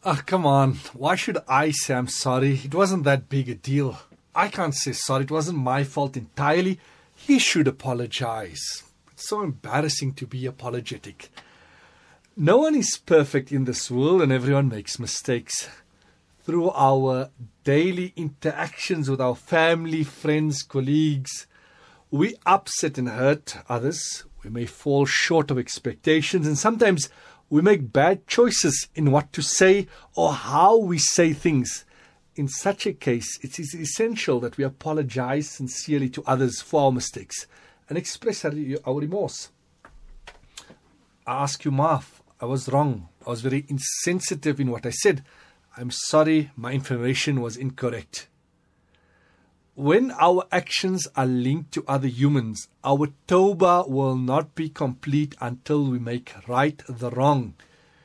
Ah, come on. Why should I say I'm sorry? It wasn't that big a deal. I can't say sorry. It wasn't my fault entirely. He should apologize. It's so embarrassing to be apologetic. No one is perfect in this world and everyone makes mistakes. Through our daily interactions with our family, friends, colleagues, we upset and hurt others. We may fall short of expectations, and sometimes we make bad choices in what to say or how we say things. In such a case, it is essential that we apologize sincerely to others for our mistakes and express our remorse. I ask you, Maaf, I was wrong. I was very insensitive in what I said. I'm sorry, my information was incorrect. When our actions are linked to other humans, our tawbah will not be complete until we make right the wrong.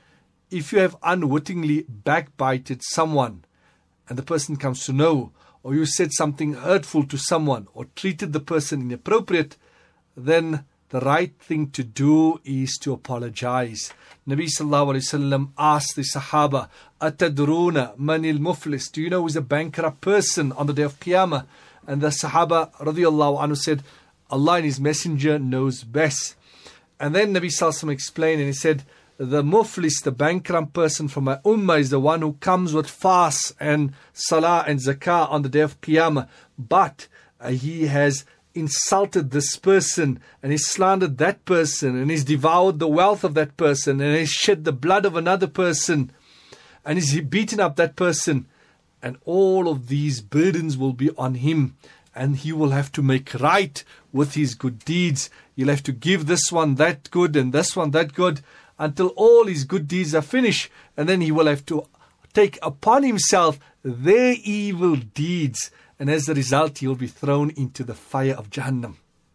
If you have unwittingly backbited someone and the person comes to know, or you said something hurtful to someone or treated the person inappropriate, then the right thing to do is to apologize. Nabi sallallahu alayhi wasallam asked the Sahaba, Atadruna manil muflis? Do you know who is a bankrupt person on the day of Qiyamah? And the Sahaba radiyallahu anhu said, Allah and His Messenger knows best. And then Nabi sallallahu alayhi wasallam explained, and he said, the muflis, the bankrupt person from my ummah, is the one who comes with fast and salah and zakah on the day of Qiyamah, but he has insulted this person and he's slandered that person and he's devoured the wealth of that person and he's shed the blood of another person and he's beaten up that person, and all of these burdens will be on him, and he will have to make right with his good deeds. He'll have to give this one that good and this one that good until all his good deeds are finished, and then he will have to take upon himself their evil deeds, and as a result, he will be thrown into the fire of Jahannam.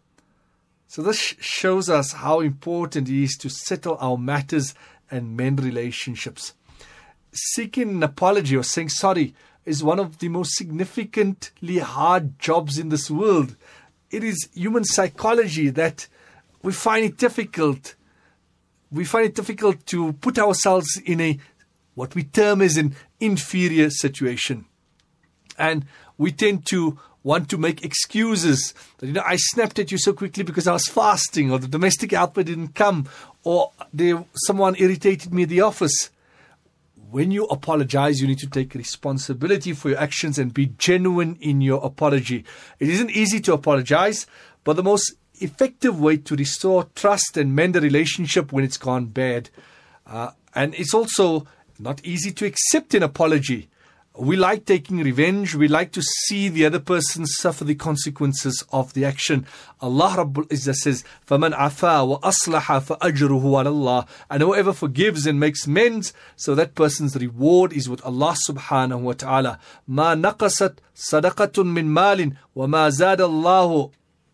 So this shows us how important it is to settle our matters and mend relationships. Seeking an apology or saying sorry is one of the most significantly hard jobs in this world. It is human psychology that we find it difficult. We find it difficult to put ourselves in what we term as an inferior situation. And we tend to want to make excuses that, I snapped at you so quickly because I was fasting, or the domestic helper didn't come, or someone irritated me at the office. When you apologize, you need to take responsibility for your actions and be genuine in your apology. It isn't easy to apologize, but the most effective way to restore trust and mend a relationship when it's gone bad. And it's also not easy to accept an apology. We like taking revenge. We like to see the other person suffer the consequences of the action. Allah Rabbul Izzah says, فَمَنْ عَفَا وَأَصْلَحَ فَأَجْرُهُ عَلَى اللَّهِ. And whoever forgives and makes amends, so that person's reward is with Allah subhanahu wa ta'ala. مَا نَقَصَتْ صَدَقَةٌ مِّن مَالٍ وَمَا زَادَ اللَّهُ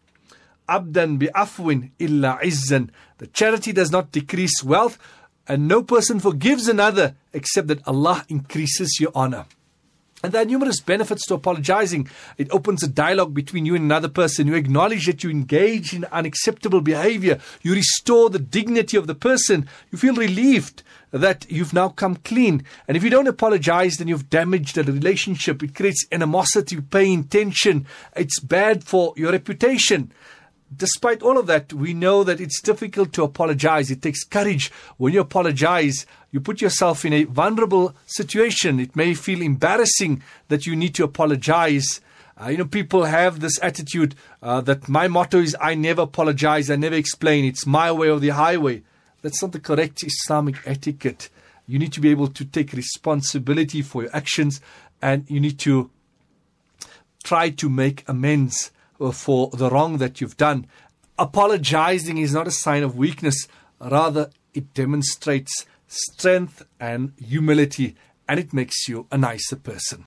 عَبْدًا بِعَفْوٍ إِلَّا عِزًّا. The charity does not decrease wealth, and no person forgives another except that Allah increases your honor. And there are numerous benefits to apologizing. It opens a dialogue between you and another person. You acknowledge that you engage in unacceptable behavior. You restore the dignity of the person. You feel relieved that you've now come clean. And if you don't apologize, then you've damaged the relationship. It creates animosity, pain, tension. It's bad for your reputation. Despite all of that, we know that it's difficult to apologize. It takes courage. When you apologize, you put yourself in a vulnerable situation. It may feel embarrassing that you need to apologize. People have this attitude that my motto is, I never apologize, I never explain. It's my way or the highway. That's not the correct Islamic etiquette. You need to be able to take responsibility for your actions, and you need to try to make amends for the wrong that you've done. Apologizing is not a sign of weakness. Rather, it demonstrates strength and humility, and it makes you a nicer person.